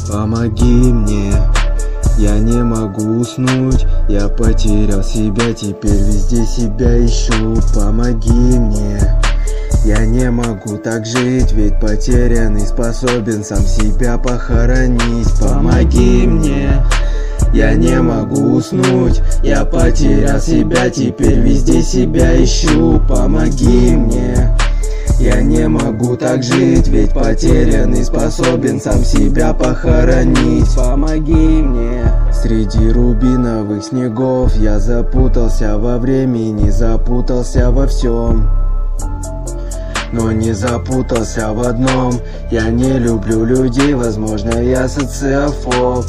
Помоги мне, я не могу уснуть, я потерял себя, теперь везде себя ищу. Помоги мне, я не могу так жить, ведь потерянный способен сам себя похоронить. Помоги мне, я не могу уснуть, я потерял себя, теперь везде себя ищу. Помоги мне, я не могу так жить, ведь потерянный способен сам себя похоронить. Помоги мне. Среди рубиновых снегов я запутался во времени, запутался во всем, но не запутался в одном: я не люблю людей, возможно, я социофоб.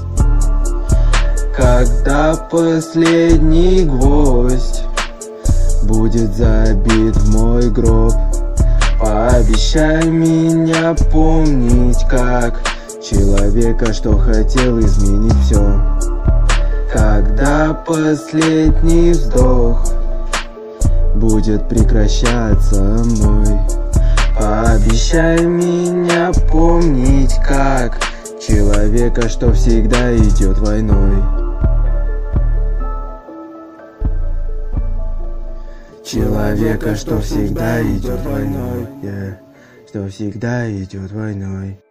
Когда последний гвоздь будет забит в мой гроб, пообещай меня помнить как человека, что хотел изменить все. Когда последний вздох будет прекращаться мной, пообещай меня помнить как человека, что всегда идет войной. Человека, что всегда идет войной, что всегда идет войной.